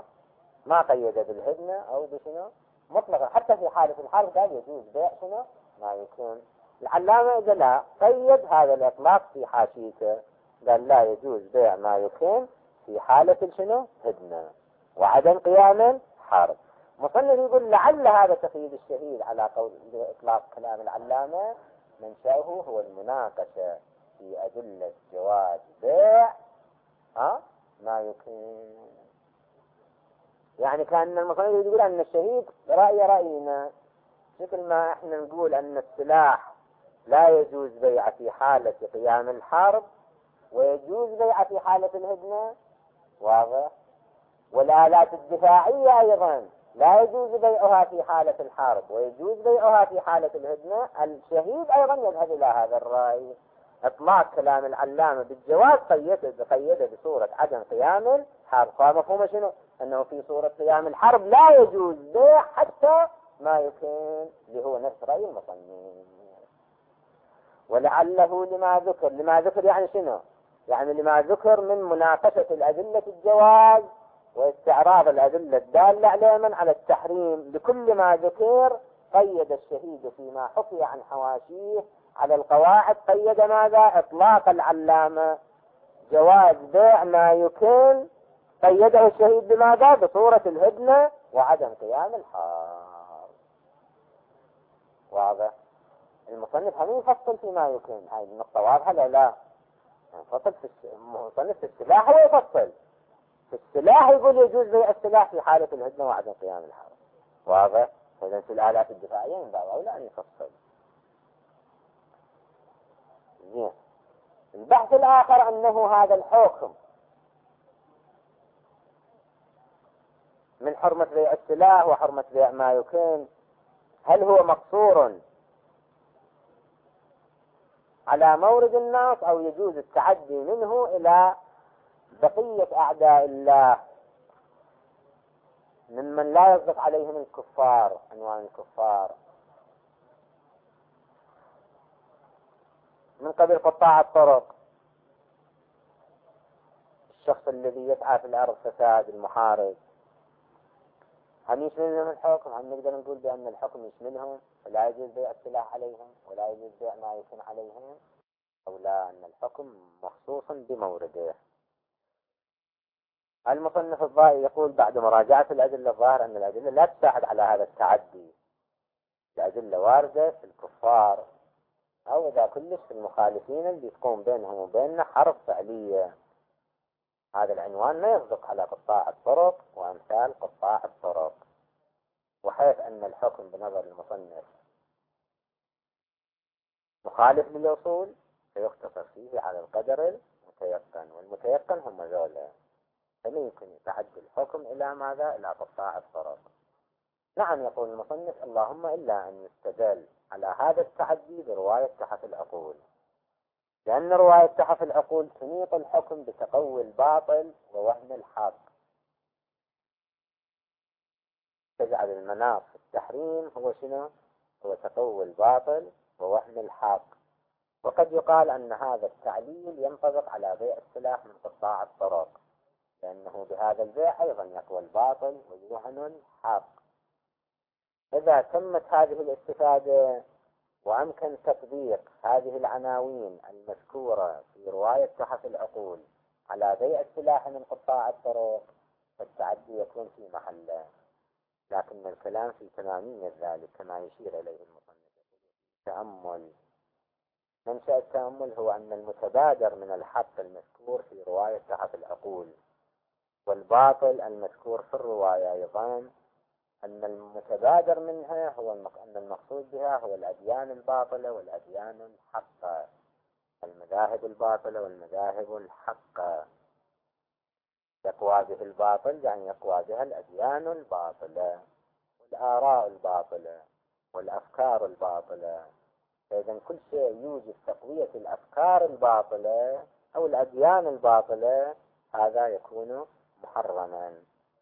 ما قيد بالهدنة أو بشنو مطلقا، حتى في حالة الحرب قال يجوز بيع شنو ما يكون. العلامة إذا لا قيد هذا الإطلاق في حاشيته، قال لا يجوز بيع ما يكون في حالة شنو؟ هدنة وعدم قيام حرب. مصنف يقول لعل هذا تقييد الشهيد على قول إطلاق كلام العلامة منشأه هو المناقشة في أدلة جواز بيع ما يكون. يعني كان المصنف يقول أن الشهيد رأينا، مثل ما احنا نقول أن السلاح لا يجوز بيعه في حالة قيام الحرب ويجوز بيعه في حالة الهدنة، واضح؟ والآلات الدفاعية أيضا لا يجوز بيعها في حالة الحرب ويجوز بيعها في حالة الهدنة. الشهيد أيضا يذهب إلى هذا الرأي. إطلاق كلام العلامة بالجواز قيده بصورة عدم قيام الحرب. فمفهوم شنو؟ أنه في صورة قيام الحرب لا يجوز بيع حتى ما يكون، اللي هو نفس رأي المصنف. ولعله لما ذكر يعني شنو؟ يعني لما ذكر من مناقشة الأدلة الجواز واستعراض الأدلة الدالة على على التحريم. لكل ما ذكر قيد الشهيد فيما حكي عن حواشيه على القواعد، قيد ماذا؟ إطلاق العلامة جواز بيع ما يكون، قيده الشهيد بماذا؟ بصورة الهدنة وعدم قيام الحرب. واضح؟ المصنف هم يفصل فيما يكون، هاي النقطة واضحة لا؟ المصنف في السلاح هو يفصل في السلاح، يقول يجوز بيع السلاح في حالة الهدنة وعدم قيام الحرب. واضح؟ فإذا في الآلات الدفاعية من باب أولى أن يفصل. زين. البحث الآخر أنه هذا الحكم من حرمة بيع السلاح وحرمة بيع ما يكون، هل هو مقصور على مورد النص أو يجوز التعدي منه إلى بقية أعداء الله ممن لا يصدق عليهم الكفار، عنوان الكفار، من قبل قطاع الطرق، الشخص الذي يسعى في الأرض فساد، المحارب، هم يشملهم الحكم؟ هم نقدر نقول بأن الحكم يشملهم ولا يجوز بيع السلاح عليهم ولا يجوز بيع ما يكون عليهم، أو لا أن الحكم مخصوص بمورده؟ المصنف الظاهر يقول بعد مراجعة الأدلة الظاهر أن الأدلة لا تساعد على هذا التعدي. الأدلة واردة في الكفار أو إذا كلش في المخالفين اللي تقوم بينهم وبيننا حرب فعلية. هذا العنوان ما يصدق على قطاع الطرق وأمثال قطاع الطرق، وحيث أن الحكم بنظر المصنف مخالف للأصول فيقتصر فيه على القدر المتيقن، والمتيقن هم ذولا، فلا يمكن يتعدي الحكم إلى ماذا؟ إلى قطاع الطرق. نعم يقول المصنف اللهم إلا أن يستدل على هذا التعدي برواية تحف العقول، لأن رواية تحف العقول تنيط الحكم بتقوي الباطل ووهم الحق، تجعل المناط في التحريم هو شنو؟ هو تقوي الباطل ووهم الحق. وقد يقال أن هذا التعليل ينطبق على بيع السلاح من قطاع الطرق، لأنه بهذا البيع أيضا يقوى الباطل ويوهن الحق. إذا تمت هذه الاستفادة وأمكن تطبيق هذه العناوين المذكورة في رواية تحف العقول على بيع السلاح من قطاع الطرق، فالتعدي يكون في محله. لكن الكلام في تمامية ذلك كما يشير إليه المصنف. تأمل. منشأ التأمل هو أن المتبادر من الحق المذكور في رواية تحف العقول والباطل المذكور في الرواية أيضا، أن المتبادر منها هو أن المقصود بها هو الأديان الباطلة والأديان الحقة، المذاهب الباطلة والمذاهب الحقة. يقوى به الباطل يعني يقوى بها الأديان الباطلة والآراء الباطلة والأفكار الباطلة. فإذا كل شيء يوجد تقوية الأفكار الباطلة أو الأديان الباطلة هذا يكون محرما.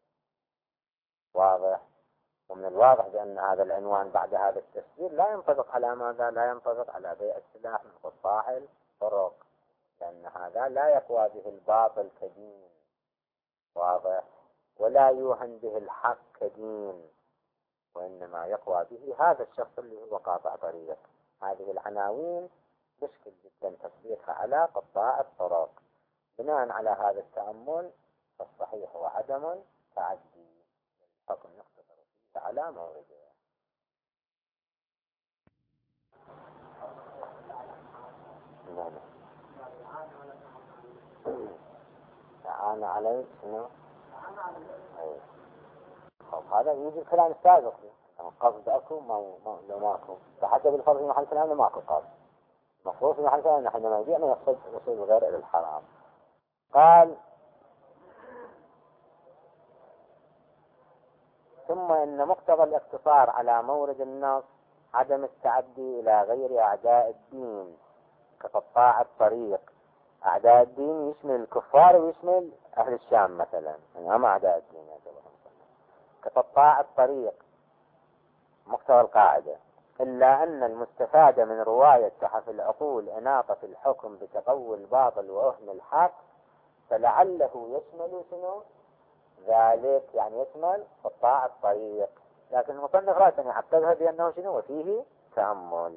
واضح؟ ومن الواضح بأن هذا العنوان بعد هذا التفسير لا ينطبق على ماذا؟ لا ينطبق على بيع السلاح من قطاع الطرق، لأن هذا لا يقوى به الباطل كدين، واضح؟ ولا يوهن به الحق كدين، وإنما يقوى به هذا الشخص اللي هو قاطع طريق. هذه العناوين مشكل جدا تطبيقها على قطاع الطرق. بناء على هذا التأمل فالصحيح هو عدم تعدي الحكم يقتصر فيه على مورده. تعانى علي شنو؟ هذا يجي الكلام السابق قصد أكو لو ماكو فحسب الفرض في محل كلامنا ماكو قصد. مفروض في محل كلامنا حينما يبيع ما يقصد وصول الغير إلى الحرام. قال ثم إن مقتضى الاقتصار على مورد النص عدم التعدي إلى غير أعداء الدين كقطاع الطريق. أعداء الدين يشمل الكفار ويشمل أهل الشام مثلا، يعني هم أعداء الدين كقطاع الطريق مقتضى القاعدة. إلا أن المستفاد من رواية تحف العقول إناقة الحكم بتقوي الباطل ووهم الحق فلعله يشمل شنو ذلك، يعني يشمل قطاع الطريق. لكن المصنف رأسا يعقبها بأنه شنو وفيه تأمل.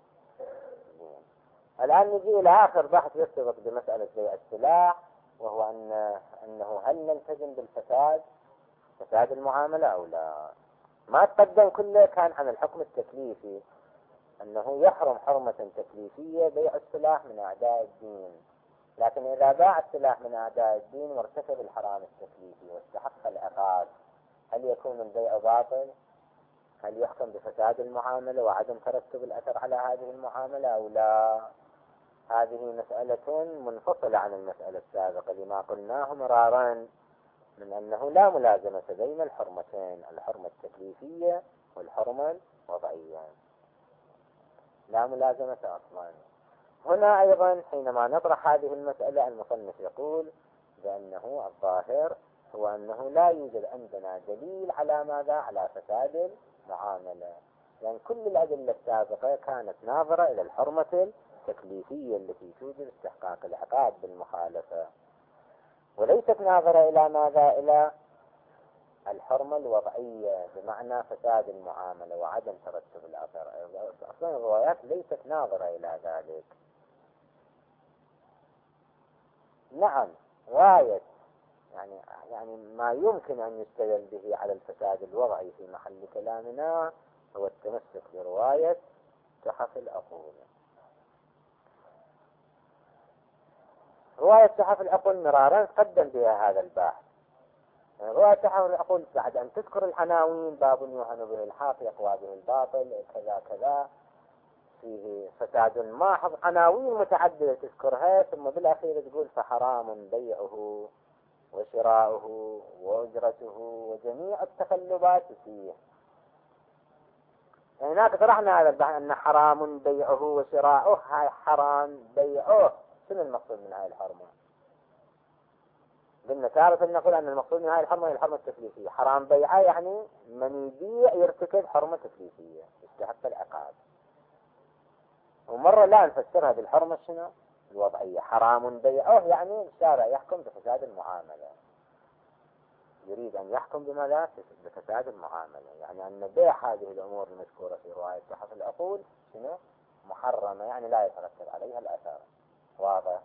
الآن نجي إلى آخر بحث يرتبط بمسألة بيع السلاح، وهو أنه هل نلتزم بالفساد فساد المعاملة أو لا. ما تقدم كله كان عن الحكم التكليفي أنه يحرم حرمة تكليفية بيع السلاح من أعداء الدين. لكن إذا باع السلاح من أعداء الدين وارتكب الحرام التكليفي واستحق العقاب هل يكون البيع باطل؟ هل يحكم بفساد المعاملة وعدم ترتب الأثر على هذه المعاملة أو لا؟ هذه مسألة منفصلة عن المسألة السابقة لما قلناه مرارا من أنه لا ملازمة بين الحرمتين، الحرمة التكليفية والحرمة الوضعية، لا ملازمة أصلا. هنا أيضا حينما نطرح هذه المسألة المصنف يقول بأنه الظاهر هو أنه لا يوجد عندنا دليل على ماذا؟ على فساد المعاملة، يعني كل الأدلة السابقة كانت ناظرة إلى الحرمة التكليفية التي توجب استحقاق العقاب بالمخالفة، وليست ناظرة إلى ماذا؟ إلى الحرمة الوضعية بمعنى فساد المعاملة وعدم ترتب الأثر. أصلا الروايات ليست ناظرة إلى ذلك. نعم غاية يعني ما يمكن أن يستدل به على الفساد الوضعي في محل كلامنا هو التمسك برواية تحف العقول. رواية تحف العقول مرارا قدم بها هذا الباحث. رواية تحف العقول بعد أن تذكر العناوين باب يوهن به الحق يقوى به الباطل كذا كذا فيه فساد ماحظ، عناوين متعددة تذكرها، ثم بالأخير تقول فحرام بيعه وشراؤه وأجرته وجميع التقلبات فيه. هناك طرحنا هذا البحث أن حرام بيعه وشراؤه. هاي حرام بيعه شنو المقصود من هاي الحرمة؟ قلنا تارة نقول أن المقصود من هاي الحرمة هي الحرمة التكليفية. حرام بيعه يعني من يبيع يرتكب حرمة تكليفية يستحق العقاب. ومرة لا نفسرها بالحرمة شنو الوضعية. حرام بيعه يعني الشارع يحكم بفساد المعاملة، يريد أن يحكم بماذا؟ بفساد المعاملة، يعني أن بيع هذه الأمور المذكورة في رواية تحف العقول شنو محرمة، يعني لا يترتب عليها الأثر. واضح؟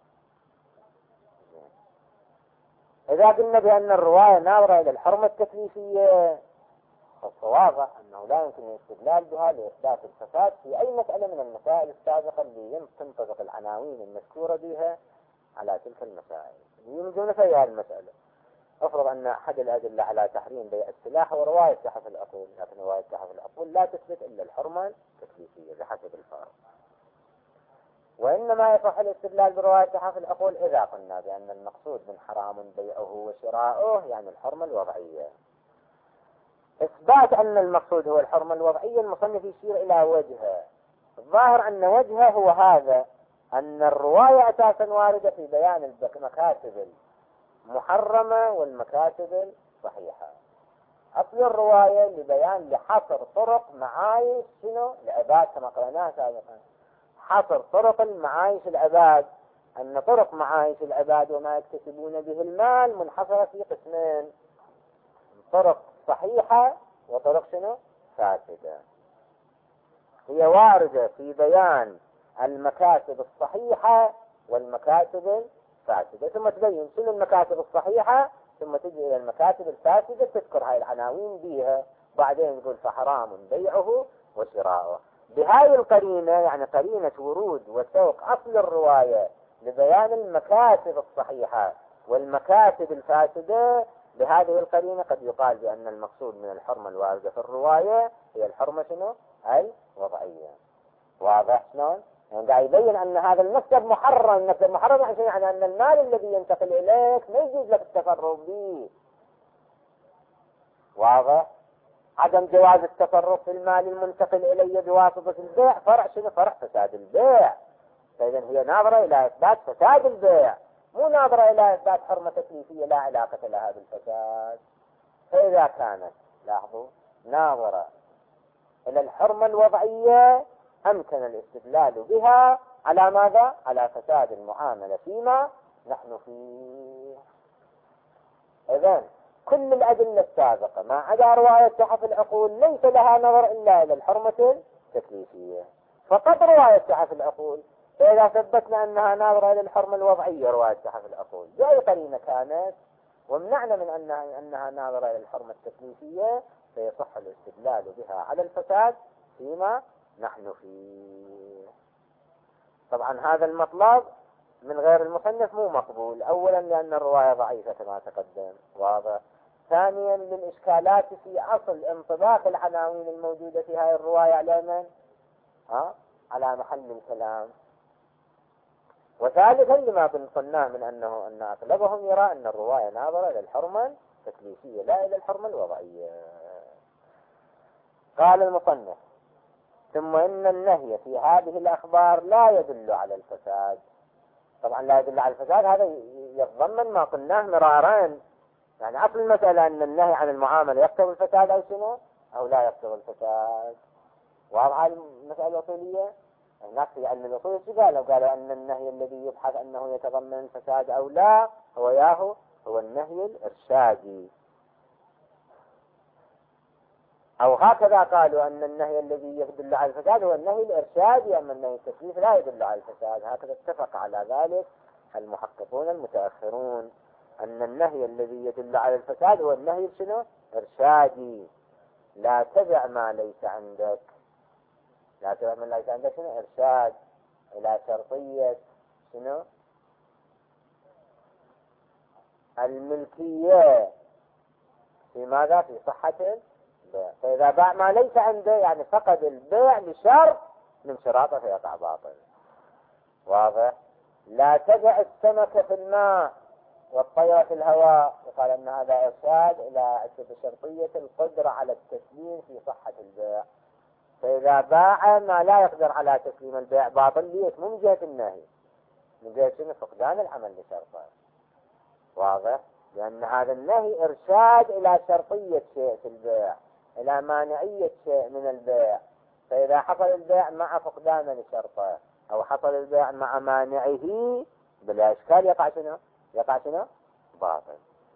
إذا قلنا بأن الرواية ناظرة إلى الحرمة التكليفية فواضح أنه لا يمكن الاستدلال بها لإثبات الفساد في أي مسألة من المسائل السابقة اللي تنطبق العناوين المذكورة بها على تلك المسائل. يمكن في هذه المسألة أفرض أن أحد الأدلة على تحريم بيع السلاح هو رواية تحف العقول، لكن رواية تحف العقول لا تثبت إلا الحرمة التكليفية بحسب الفارق. وإنما يصح الاستدلال برواية تحف العقول إذا قلنا بأن المقصود من حرام بيعه وشراؤه يعني الحرمة الوضعية. إثبات أن المقصود هو الحرمة الوضعية المصنف يشير إلى وجهه. الظاهر أن وجهه هو هذا، أن الرواية أساسا واردة في بيان المكاسب المحرمة والمكاسب الصحيحة. أصل الرواية لبيان لحصر طرق معايش شنو العباد كما قلناها سابقا، حصر طرق المعايش العباد، أن طرق معايش العباد وما يكتسبون به المال منحصرة في قسمين: طرق صحيحة وطرق شنو الفاسدة هي واردة في بيان المكاسب الصحيحة والمكاسب الفاسدة، ثم تبين شنو المكاسب الصحيحة، ثم تجي إلى المكاسب الفاسدة تذكر هاي العناوين بيها، بعدين يقول فحرام بيعه وشراؤه. بهاي القرينة، يعني قرينة ورود وسوق أصل الرواية لبيان المكاسب الصحيحة والمكاسب الفاسدة، بهذه القرينة قد يقال بأن المقصود من الحرمة الواردة في الرواية هي الحرمة شنو؟ الوضعية. واضح شلون؟ يعني قاعد يبين أن هذا المكسب محرم. المكسب محرم يعني أن المال الذي ينتقل إليك ما يجوز لك التصرف به. واضح؟ عدم جواز التصرف في المال المنتقل إلي بواسطة البيع فرع شنو؟ فرع فساد البيع. فإذا هي ناظرة إلى إثبات فساد البيع، مو ناظرة إلى إثبات حرمة تكليفية لا علاقة لها بالفساد. فإذا كانت، لاحظوا، ناظرة إلى الحرمة الوضعية أمكن الاستدلال بها على ماذا؟ على فساد المعاملة فيما نحن فيه. إذن كل الأدلة السابقة ما عدا رواية تحف العقول ليس لها نظر إلا إلى الحرمة التكليفية فقط. رواية تحف العقول، فإذا ثبتنا أنها ناظرة إلى الحرمة الوضعية رواية تحف العقول بأي قرينة كانت، ومنعنا من أنها ناظرة إلى الحرمة التكليفية، فيصح الاستدلال بها على الفساد فيما نحن فيه. طبعا هذا المطلب من غير المصنف مو مقبول، أولا لأن الرواية ضعيفة كما تقدم، واضح. ثانيا للإشكالات في أصل انطباق العناوين الموجودة في هذه الرواية على من؟ على محل الكلام. وثالثا لما قلناه من أن أغلبهم يرى أن الرواية ناظرة إلى الحرمة التكليفية لا إلى الحرمة الوضعية. قال المصنف: ثم إن النهي في هذه الأخبار لا يدل على الفساد. طبعا لا يدل على الفساد، هذا يتضمن ما قلناه مرارا. يعني أصل المسألة أن النهي عن المعاملة يقتضي الفساد أو شنو؟ أو لا يقتضي الفساد. واضحة المسألة الأصولية؟ الناس في علم الأصول شو قالوا أن النهي الذي يبحث أنه يتضمن الفساد أو لا هو النهي الإرشادي. أو هكذا قالوا أن النهي الذي يدل على الفساد هو النهي الإرشادي، أما النهي التكليف لا يدل على الفساد. هكذا اتفق على ذلك المحققون المتأخرون، أن النهي الذي يدل على الفساد هو النهي شنو؟ إرشادي. لا تبع ما ليس عندك. لا تبع ما ليس عندك شنو؟ إرشاد إلى شرطية شنو؟ الملكية في ماذا؟ في صحة البيع. فإذا باع ما ليس عنده يعني فقد البيع لشرط من شراطه فيقع باطل. واضح؟ لا تبع السمكة في الماء والطير في الهواء، وقال أن هذا إرشاد إلى شرطية القدرة على التسليم في صحة البيع. فإذا باع ما لا يقدر على تسليم البيع باطل. ليش؟ مو من جهة النهي، من جهة شنو؟ فقدان العمل لشرطه. واضح؟ لأن هذا النهي إرشاد إلى شرطية شيء في البيع، إلى مانعية شيء من البيع. فإذا حصل البيع مع فقدان لشرطه أو حصل البيع مع مانعه بلا إشكال يقع شنو؟ باطل.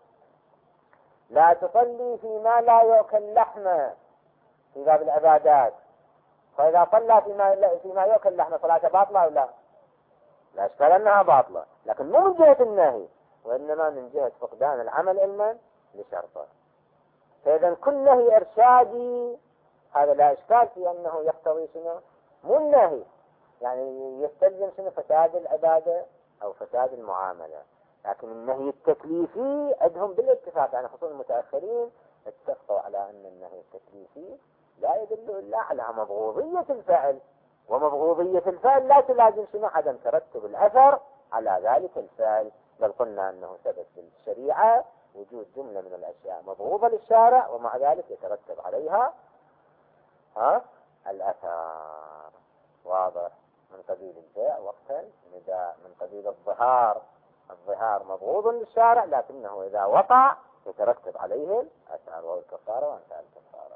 لا تصلي فيما لا يؤكل لحمه في باب العبادات. فإذا صلى فيما يؤكل لحمه صلاته باطلة أو لا؟ لا إشكال أنها باطلة، لكن مو من جهة النهي، وإنما من جهة فقدان العمل علما لشرطه. فإذا كل نهي إرشادي هذا لا إشكال في أنه يقتضي شنو؟ مو النهي يعني يستلزم شنو؟ فساد العبادة أو فساد المعاملة. لكن النهي التكليفي عندهم بالاتفاق، يعني خصوصا المتأخرين اتفقوا على أن النهي التكليفي لا يدل إلا على مبغوضية الفعل، ومبغوضية الفعل لا تلازم شنو؟ عدم ترتب الأثر على ذلك الفعل. بل قلنا أنه ثبت بالشريعة وجود جملة من الأشياء مبغوضة للشارع ومع ذلك يترتب عليها الأثر. واضح؟ من قبيل البيع وقتا نداء، من قبيل الظهار مبغوض للشارع لكنه إذا وقع يترتب عليه الأثر وهو الكفارة وانتهى الكفارة.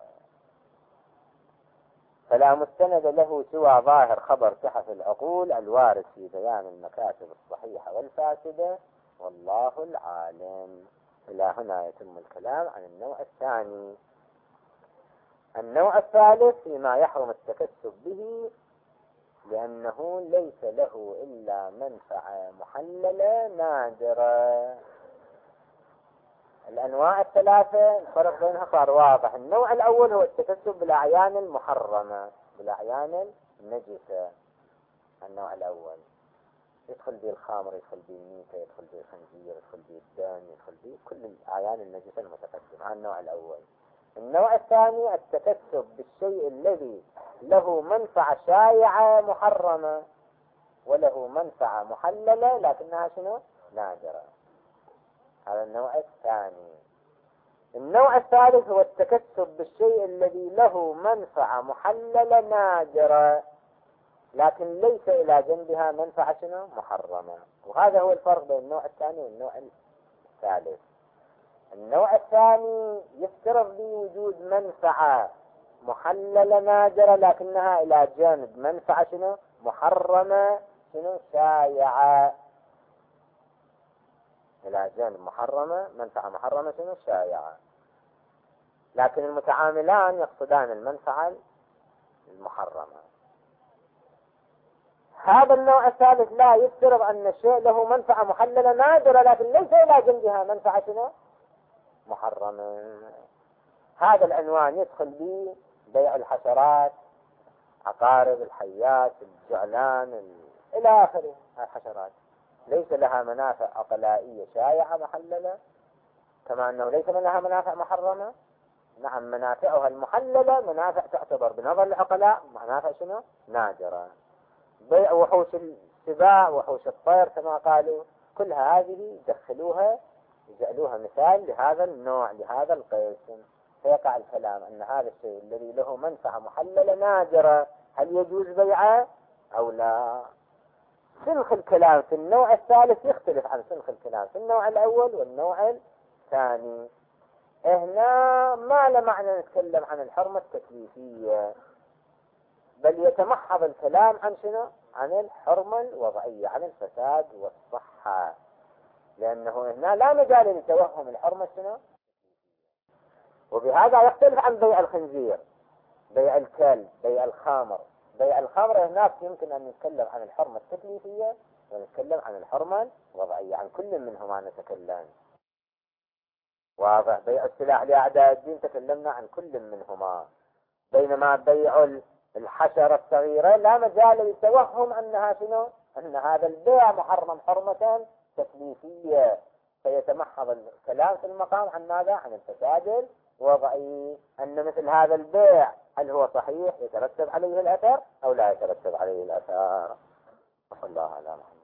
فلا مستند له سوى ظاهر خبر تحف العقول الوارد في بيان المكاسب الصحيحة والفاسدة، والله العالم. إلى هنا يتم الكلام عن النوع الثاني. النوع الثالث فيما يحرم التكسب به لأنه ليس له إلا منفعة محللة نادرة. الأنواع الثلاثة الفرق بينها صار واضح. النوع الأول هو التكسب بالأعيان المحرمة، بالأعيان النجسة. النوع الأول يدخل به الخمر، يدخل به الميتة، يدخل به الخنزير، يدخل به الدم، يدخل به كل الأعيان النجسة المتقدمة. هذا النوع الأول. النوع الثاني التكسب بالشيء الذي له منفعة شائعة محرمة وله منفعة محللة لكنها شنو؟ نادرة. هذا النوع الثاني. النوع الثالث هو التكسب بالشيء الذي له منفعة محللة نادرة لكن ليس إلى جنبها منفعة شنو؟ محرمة. وهذا هو الفرق بين النوع الثاني والنوع الثالث. النوع الثاني يفترض بوجود منفعة محللة نادرة لكنها إلى جانب منفعة شنو؟ محرمة شنو؟ شائعة. إلى جانب محرمة، منفعة محرمة شنو؟ شائعة. لكن المتعاملان يقصدان المنفعة المحرمة. هذا النوع الثالث لا يفترض أن الشيء له منفعة محللة نادرة لكن ليس إلى جنبها منفعة شنو؟ محرمة. هذا العنوان يدخل به بيع الحشرات، عقارب، الحيات، الجعلان، إلى آخره. الحشرات ليس لها منافع عقلائية شائعة محللة كما أنه ليس لها منافع محرمة. نعم، منافعها المحللة منافع تعتبر بنظر العقلاء منافع شنو؟ نادرة. بيع وحوش السباع، وحوش الطير كما قالوا، كل هذه يدخلوها يجعلوها مثال لهذا النوع، لهذا القسم. فيقع الكلام أن هذا الشيء الذي له منفعة محللة نادرة هل يجوز بيعه أو لا؟ سنخ الكلام في النوع الثالث يختلف عن سنخ الكلام في النوع الأول والنوع الثاني. هنا ما له معنى نتكلم عن الحرمة التكليفية، بل يتمحض الكلام عن شنو؟ عن الحرمة الوضعية، عن الفساد والصحة، لأنه هنا لا مجال لتوهم الحرمة شنو؟ وبهذا يختلف عن بيع الخنزير، بيع الكلب، بيع الخمر. بيع الخمر هناك يمكن أن نتكلم عن الحرمة التكليفية ونتكلم عن الحرمة الوضعية، عن كل منهما نتكلم. واضح؟ بيع السلاح لأعداء الدين تكلمنا عن كل منهما. بينما بيع الحشرة الصغيرة لا مجال للتوهم أنها شنو؟ أن هذا البيع محرم حرمة تكليفية. فيتمحض الكلام في المقام عن ماذا؟ عن الفساد الوضعي، أن مثل هذا البيع هل هو صحيح يترتب عليه الأثر أو لا يترتب عليه الأثر. صلى الله عليه وسلم.